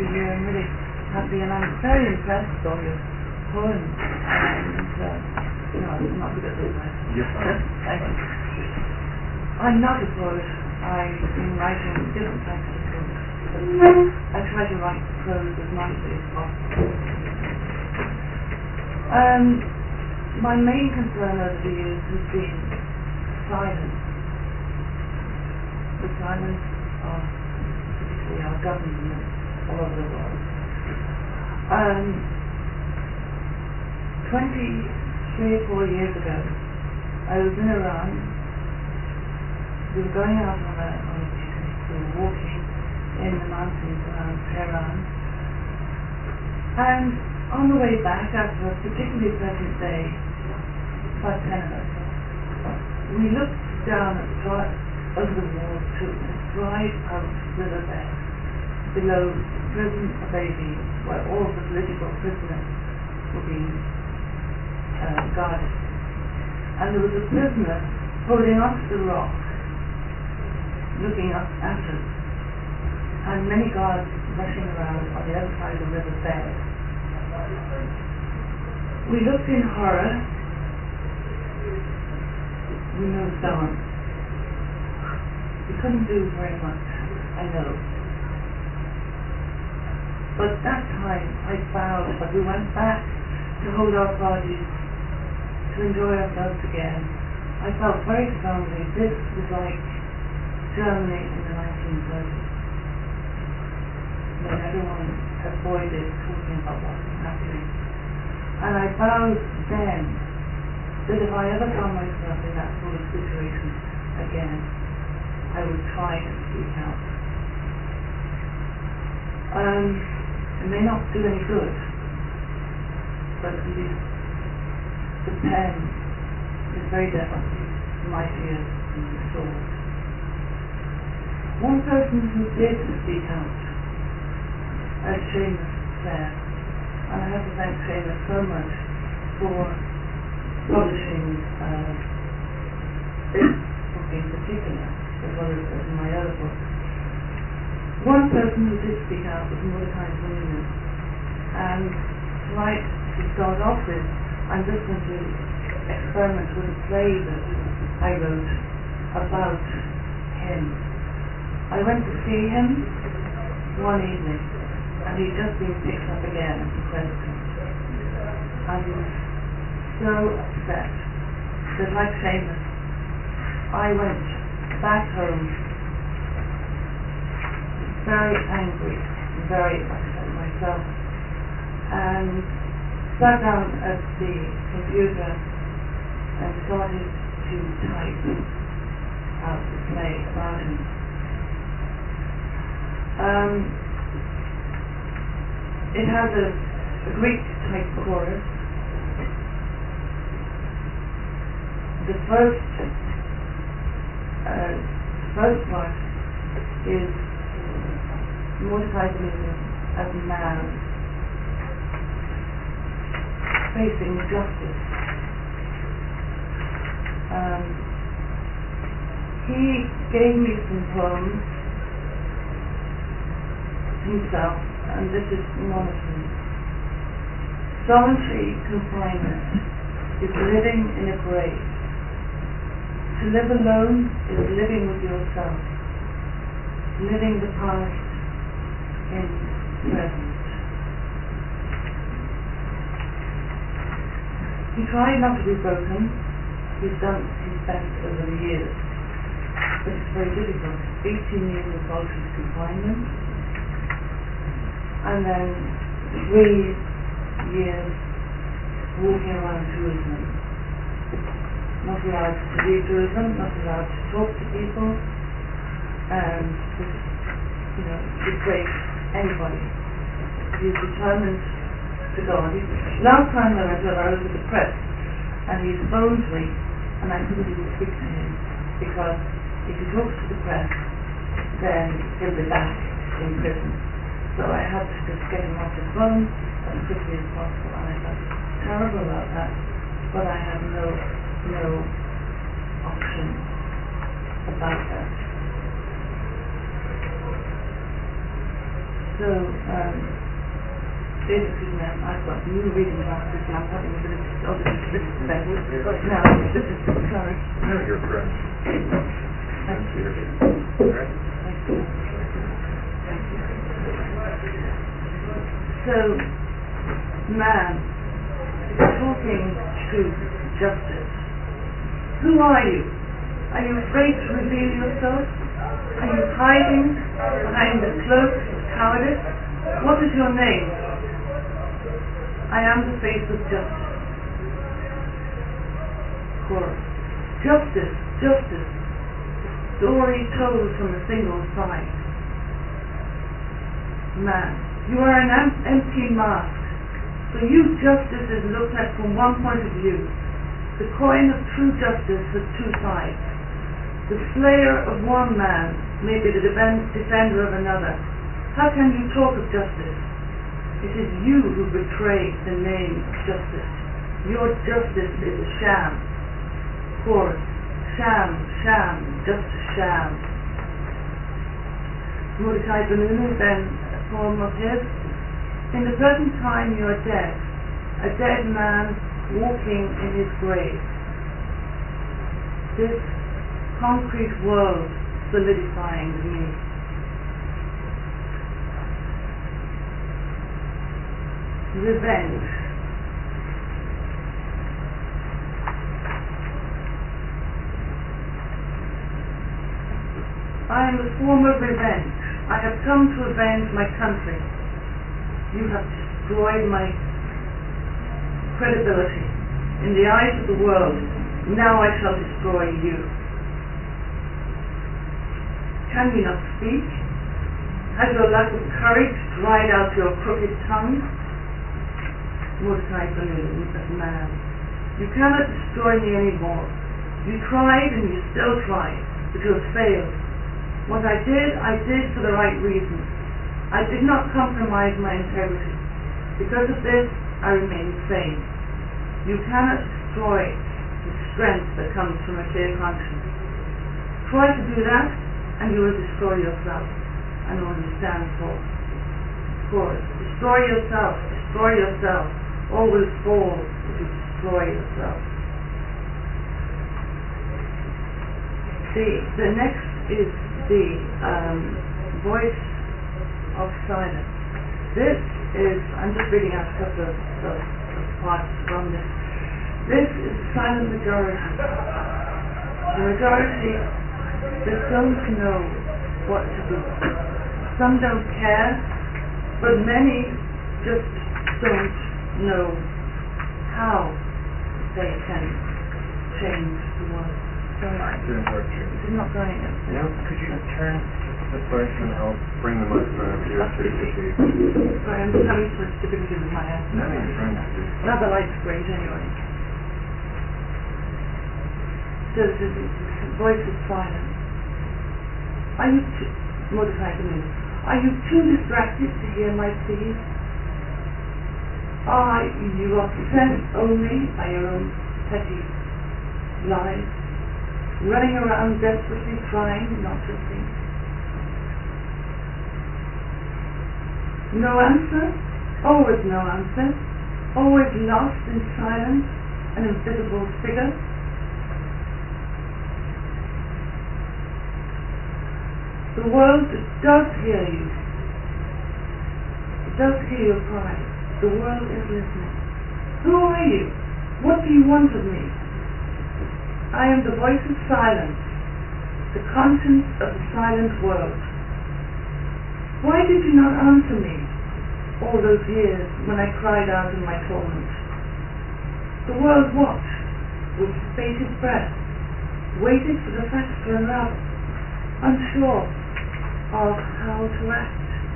you here. I'm really happy, and I'm very impressed with all your poems. And I'm not good at this. Thank you. I'm not a poet. I've been writing different types of prose. I try to write prose as nicely as possible. My main concern over the years has been silence. The silence of particularly our government all over the world. 23 or 4 years ago, I was in Iran. We were going out on a picnic. We were walking in the mountains around Tehran. And on the way back, after a particularly pleasant day, about 10 of us, we looked down at over the wall to a dried out riverbed below the prison of Aviv, where all the political prisoners were being guarded. And there was a prisoner holding onto the rock, looking up at us, and many guards rushing around on the other side of the riverbed. We looked in horror. We moved on. We couldn't do very much, I know. But that time I vowed that we went back to hold our parties, to enjoy ourselves again. I felt very strongly this was like Germany in the 1930s, when everyone avoided talking about what was happening. And I vowed then that if I ever found myself in that sort of situation again, I would try to speak out. It may not do any good, but at least the pen is very definitely mightier than the sword. One person who did speak out, as Seamus said, and I have to thank Seamus so much for publishing this book in particular, as well as my other books. One person who did speak out was Mordecai Williams, and tonight to start off with, I'm just going to experiment with a play that I wrote about him. I went to see him one evening, and he'd just been picked up again as the president. And he was so upset that, like Seamus, I went back home very angry and very upset myself, and sat down at the computer and started to type out the play about him. It has a Greek type chorus. The first part is Mordecai Williams as a man facing justice. He gave me some poems himself, and this is one of them. Solitary confinement is living in a grave. To live alone is living with yourself, living the past in present. He tried not to be broken. He's done his best over the years, but it's very difficult. 18 years of solitary confinement, and then 3 years walking around Jerusalem, not allowed to leave Jerusalem, not allowed to talk to people, and disgrace anybody. He's determined to go on. Last time I went over, I was with the press, and he phoned me, and I couldn't even speak to him, because if he talks to the press, then he'll be back in prison. So I had to just get him off the phone as quickly as possible, and I felt terrible about that, but I had no option about that. So, basically, I've got new reading glasses and I'm having a bit of this now. This is sorry. No, you're correct. Thank you. Right. Thank you. Thank you. So, man is talking truth, justice. Who are you? Are you afraid to reveal yourself? Are you hiding behind the cloak of cowardice? What is your name? I am the face of justice. Chorus. Justice, justice. Story told from a single side. Man, you are an empty mask. For you, justice is looked at from one point of view. The coin of true justice has two sides. The slayer of one man may be the defender of another. How can you talk of justice? It is you who betray the name of justice. Your justice is a sham. Chorus. Sham, sham, just a sham. Mordecai Benunu, then a poem of his. In the present time you are dead, a dead man walking in his grave. This concrete world solidifying me. Revenge. I am a form of revenge. I have come to avenge my country. You have destroyed my credibility in the eyes of the world. Now I shall destroy you. Can you not speak? Has your lack of courage dried out your crooked tongue? Mordecai Benunu, as man. You cannot destroy me anymore. You tried and you still try, but you have failed. What I did for the right reason. I did not compromise my integrity. Because of this, I remain sane. You cannot destroy the strength that comes from a clear conscience. Try to do that, and you will destroy yourself and all you stand for. Of course, destroy yourself, all will fall if you destroy yourself. The next is the voice of silence. This is, I'm just reading out a couple of parts from this. This is the silent majority. The majority that don't know what to do. Some don't care, but many just don't know how they can change the world. Sorry, this is not going. No, could you turn the person and I'll bring the microphone up here to see. Sorry, I'm just having some difficulty with my hand. No, you're trying to do. Not the light's great anyway. So this is the voice of silence. Are you Mordecai Benunu, are you too distracted to hear my pleas? Are you obsessed only by your own petty lies, running around desperately trying not to think? No answer? Always no answer? Always lost in silence, an invisible figure? The world does hear you. It does hear your cry. The world is listening. Who are you? What do you want of me? I am the voice of silence, the conscience of the silent world. Why did you not answer me all those years when I cried out in my torment? The world watched with bated breath, waited for the facts to unravel, unsure of how to act.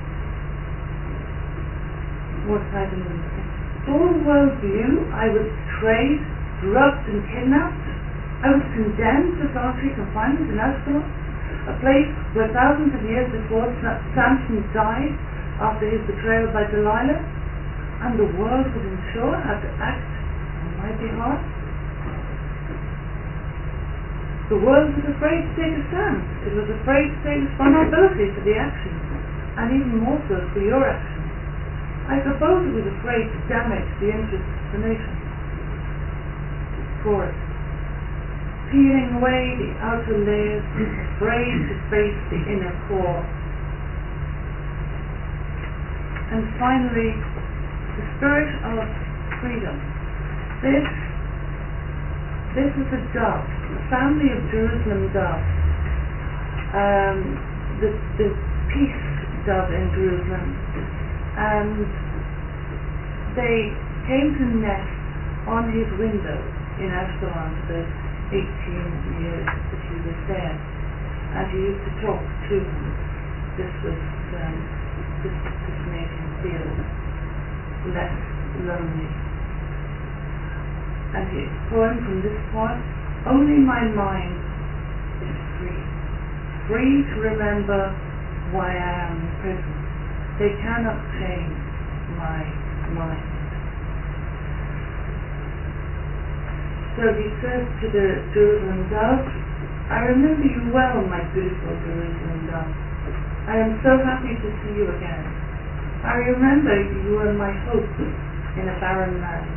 What did I do? All the world knew I was betrayed, drugged and kidnapped. I was condemned to solitary confinement in Ashkelon, a place where thousands of years before Samson died after his betrayal by Delilah, and the world was unsure how to act on my behalf. The world was afraid to take a stand. It was afraid to take responsibility for the action. and even more so for your actions. I suppose it was afraid to damage the interests of the nation. Chorus. Peeling away the outer layers, afraid to face the inner core. And finally, the spirit of freedom. This is a dove, the family of Jerusalem dove. The peace dove in Jerusalem. And they came to nest on his window in Ashkelon for the 18 years that he was there. And he used to talk to them. This was this made him feel less lonely. And his poem from this point, only my mind is free. Free to remember why I am in prison. They cannot change my mind. So he says to the Jerusalem dove, I remember you well, my beautiful Jerusalem dove. I am so happy to see you again. I remember you were my hope in a barren land.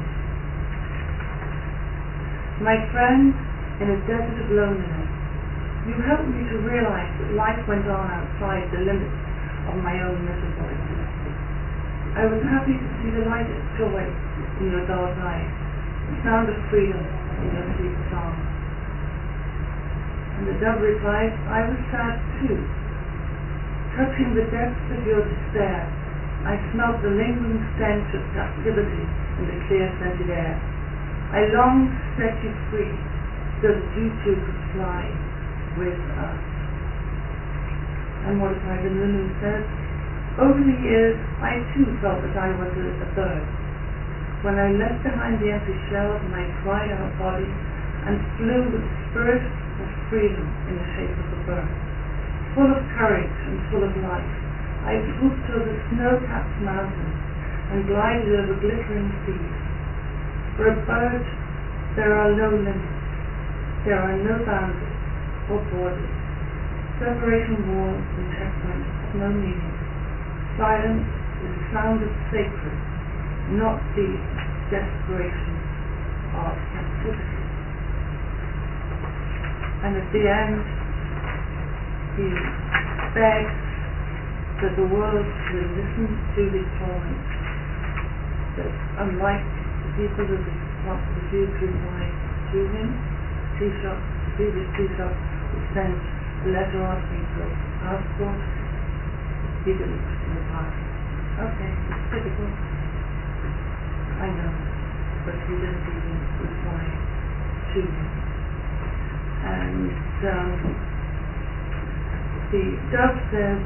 My friend in a desert of loneliness, you helped me to realize that life went on outside the limits of my own miserable existence. I was happy to see the light of joy in your dark eyes, the sound of freedom in your sweet song. And the dove replied, I was sad too. Touching the depths of your despair, I smelled the lingering stench of captivity in the clear scented air. I longed to set you free, so that you too could fly with us. And Mordecai Vanunu says, over the years, I too felt that I was a bird. When I left behind the empty shell of my cried out body and flew with the spirit of freedom in the shape of a bird. Full of courage and full of life, I swooped over snow-capped mountains and glided over glittering seas. For a bird, there are no limits, there are no boundaries or borders. Separation walls and checkpoints have no meaning. Silence is the sound of sacred, not the desperation of captivity. And at the end, he begs that the world will listen to his torment, that unlike the people who refused to reply to him, the previous Taoiseach who sent a letter asking for a passport, he didn't reply. Okay, it's typical. I know, but he didn't even reply to him. And the dove says,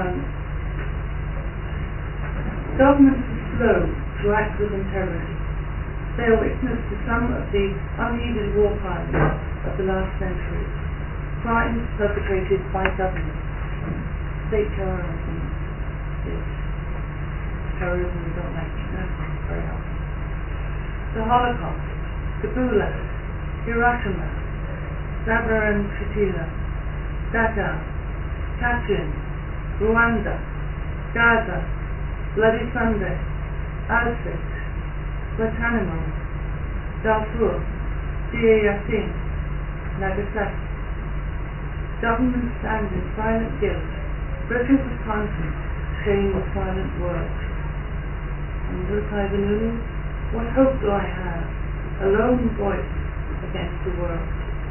governments are slow to act with integrity. They are witness to some of the unheeded war crimes of the last century, crimes perpetrated by governments. State terrorism is terrorism we don't like to know very often. The Holocaust, the Gulag, Hiroshima, Sabra and Shatila, Dachau, Katyn, Rwanda, Gaza, Bloody Sunday, Auschwitz, Guantanamo, Darfur, Deir Yassin, Nagasaki. Governments stand in silent guilt, gripping for conscience, shame with silent words. And Mordecai Vanunu, what hope do I have? A lone voice against the world.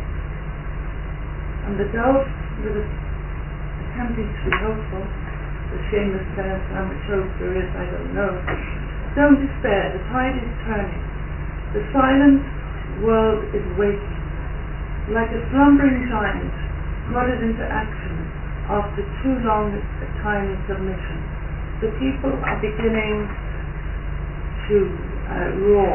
And the dove, with attempting to be hopeful, the shameless says, how much hope there is, I don't know. Don't despair, the tide is turning. The silent world is waking. Like a slumbering giant, prodded into action after too long a time of submission. The people are beginning to roar.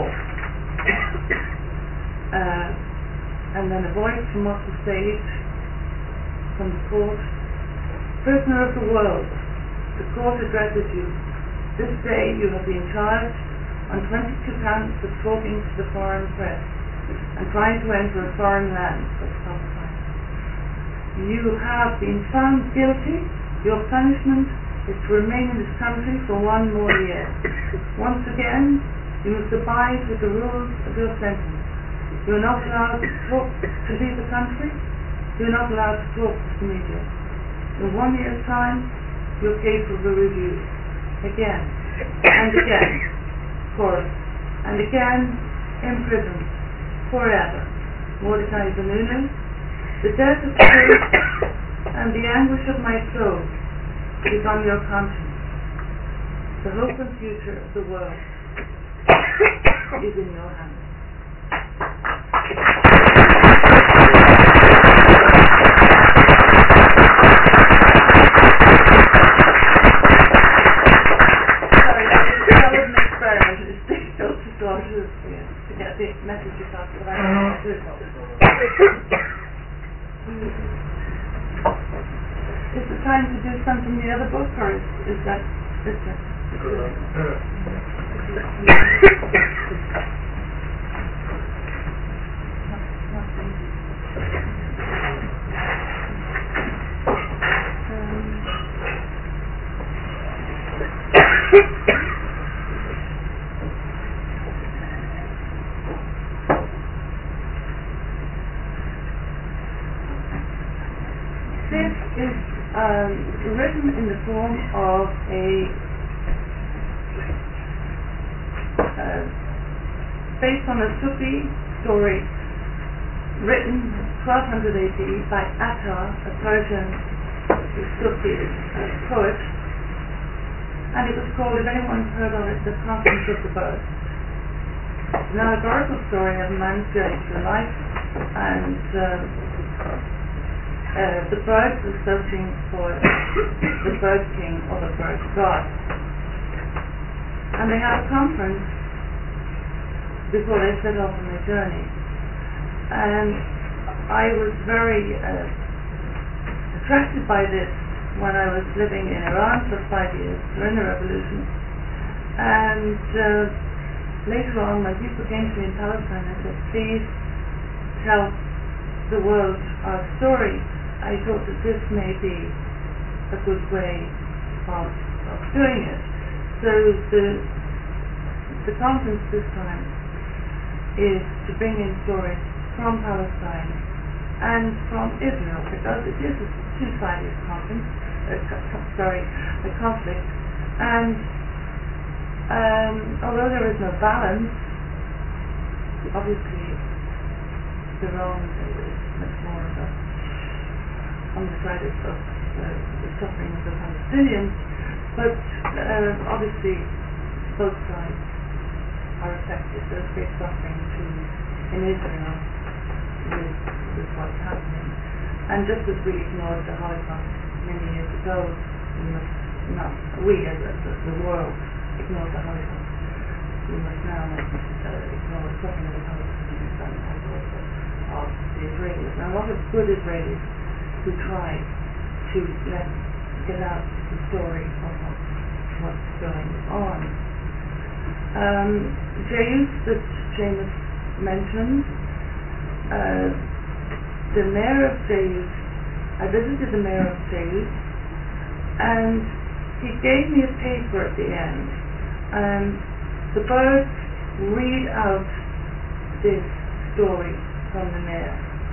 And then a voice from off the stage, from the court, prisoner of the world, the court addresses you. This day you have been charged on 22 counts of talking to the foreign press and trying to enter a foreign land for the first time. You have been found guilty. Your punishment is to remain in this country for 1 more year. Once again, you must abide with the rules of your sentence. You are not allowed to leave the country. You are not allowed to talk to the media. In 1 year's time, your case will be reviewed. Again, and again, chorus, and again, imprisoned, forever. Mordecai Vanunu, the death of truth and the anguish of my soul is on your conscience. The hope and future of the world is in your hands. Sorry, that was an experiment. It's difficult to sort of to get the message across, but I don't do it. Is it time to do something in the other book, or is that it? This is written in the form of a based on a Sufi story written 1200 AD by Attar, a Persian Sufi poet, and it was called, if anyone's heard of it, The Conference of the Birds. It's an allegorical story of a man's journey through life, and the birds are searching for the bird king or the bird god. And they had a conference before they set off on their journey. And I was very attracted by this when I was living in Iran for 5 years during the revolution. And later on, when people came to me in Palestine and said, please tell the world our story, I thought that this may be a good way of doing it. So the conference this time is to bring in stories from Palestine and from Israel, because it is a two-sided conflict. And although there is no balance, obviously the wrong is much more of a on the side of the suffering of the Palestinians, but obviously both sides are affected. There's great suffering too in Israel with what's happening. And just as we ignored the Holocaust many years ago, we as the world ignored the Holocaust, we must now ignore the suffering of the Palestinians and also of the Israelis. Now, a lot of good Israelis who try to get out the story of what's going on. Jayus that Seamus mentioned, the mayor of Jayus, I visited the mayor of Jayus, and he gave me a paper at the end, and the birds read out this story from the mayor.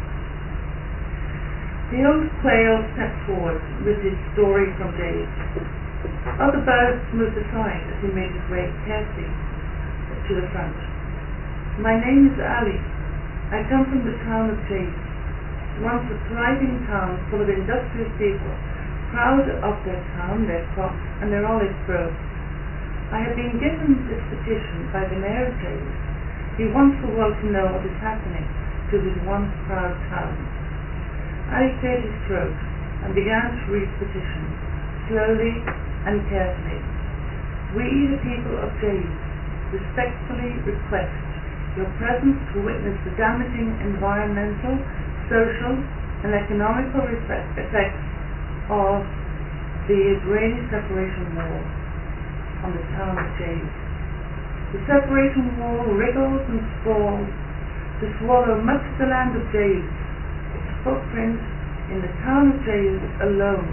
The old quail stepped forward with his story from Jayus. Other birds moved aside as he made his way carefully to the front. My name is Ali. I come from the town of Jayus, once a thriving town full of industrious people, proud of their town, their crops, and their olive groves. I have been given this petition by the mayor of Jayus. He wants the world to know what is happening to his once proud town. Ali cleared his throat and began to read the petition, slowly and carefully. We, the people of Jayus, respectfully request your presence to witness the damaging environmental, social, and economical effects of the Israeli separation wall on the town of Jayus. The separation wall wriggles and sprawls to swallow much of the land of Jayus. Its footprint in the town of Jayus alone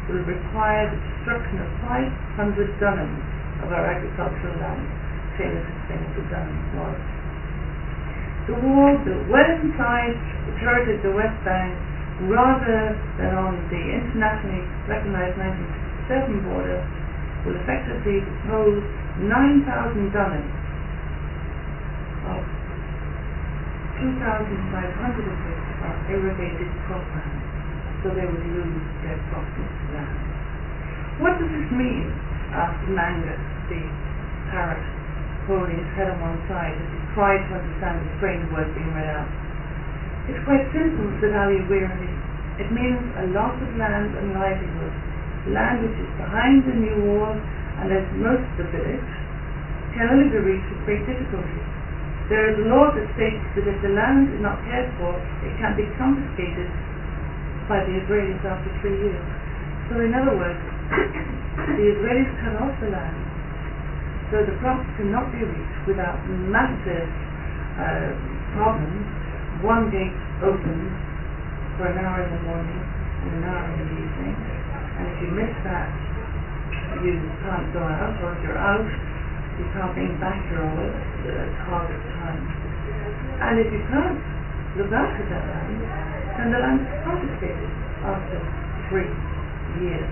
will require the destruction of 500 dunhams of our agricultural land, famously famous as Dunham was. The wall built well inside the church at the West Bank, rather than on the internationally recognized 1967 border, will effectively hold 9,000 dunhams of 2,500 of which are irrigated cropland, so they would lose their prosperous land. What does this mean? Asked Mangus, the parrot, holding his head on one side as he tried to understand the strange words being read out. It's quite simple, said Ali wearily. It means a loss of land and livelihood, land which is behind the new wall and, as most of the village, can only be reached with great difficulty. There is a law that states that if the land is not cared for, it can be confiscated by the Israelis after 3 years. So in other words, the Israelis cut off the land, so the crops cannot be reached without massive problems. One gate opens for an hour in the morning and an hour in the evening, and if you miss that, you can't go out, or if you're out, you can't bring back your oil at harvest time. And if you can't look after that land, then the land is confiscated after 3 years.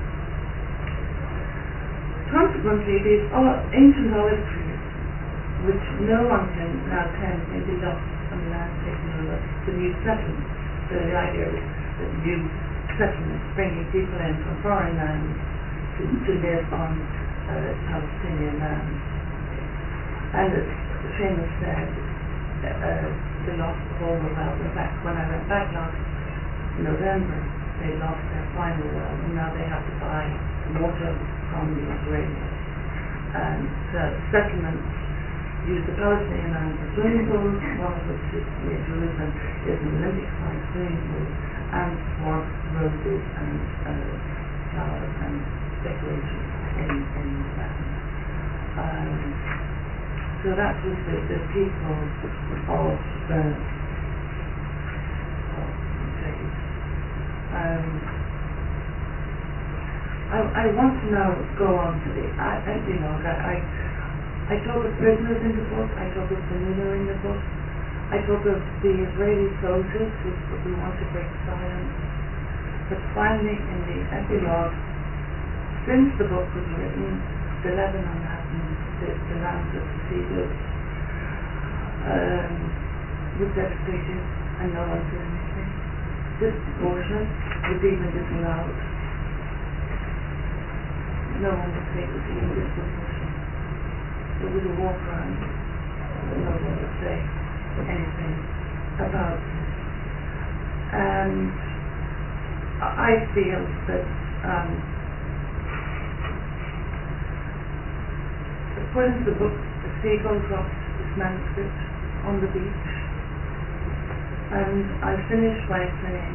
Consequently, these ancient olive trees, which no one can now tend, may be lost and the land taken over to new settlements. So the idea is that new settlements bringing people in from foreign lands to live on Palestinian land. And as Seamus said, the loss of all the wealth. In fact, when I went back last November, they lost their final well, and now they have to buy water from the Israelis. And settlements use the Palestinian land for swimming pools, one of which is near Jerusalem is an Olympic-sized swimming pool, and for roses and flowers and decorations in the land. So that was the people of I want to now go on to the epilogue. I talk of prisoners in the book, I talk of Vanilla in the book, I talk of the Israeli soldiers who want to break silence. But finally, in the epilogue, since the book was written, the Lebanon happened, the land of the seedless was devastated, and no one did anything. Disproportionate was even disallowed. No one would say it was even disproportionate. It was a war crime, but no one would say anything about it. And I feel that according to the book, the seagull dropped his manuscript on the beach, and I finished by saying,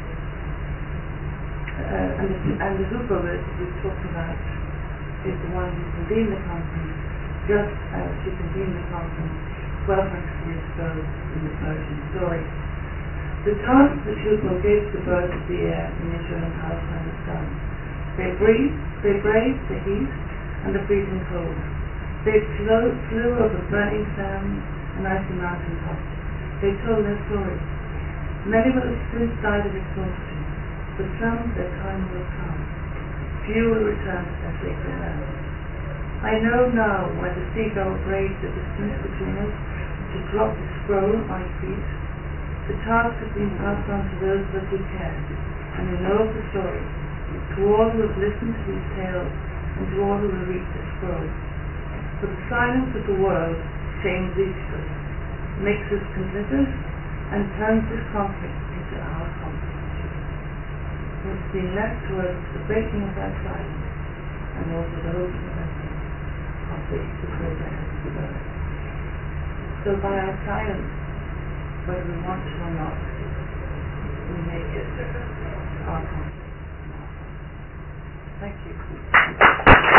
and the Zupa that we talked about is the one who convened the conference, just as she convened the conference 1200 years ago in the Persian story. The task that Shupal gave to the birds of the air in Israel and Palestine was done. They braved the heat and the freezing cold. They flew over burning sands and icy mountain tops. They told their stories. Many will have since died of exhaustion, but some their time will come. Few will return to their sacred land. I know now why the seagull braved the distance between us to drop the scroll at my feet. The task has been passed on to those of us who care and who know of the story, to all who have listened to these tales, and to all who will read the scroll. For the silence of the world shames each of us, makes us complicit, and turns this conflict into our conflict. It's been left to us the breaking of that silence, and also the hope of the blessing of the progress of the world. So by our silence, whether we want to or not, we make it our conflict. Thank you.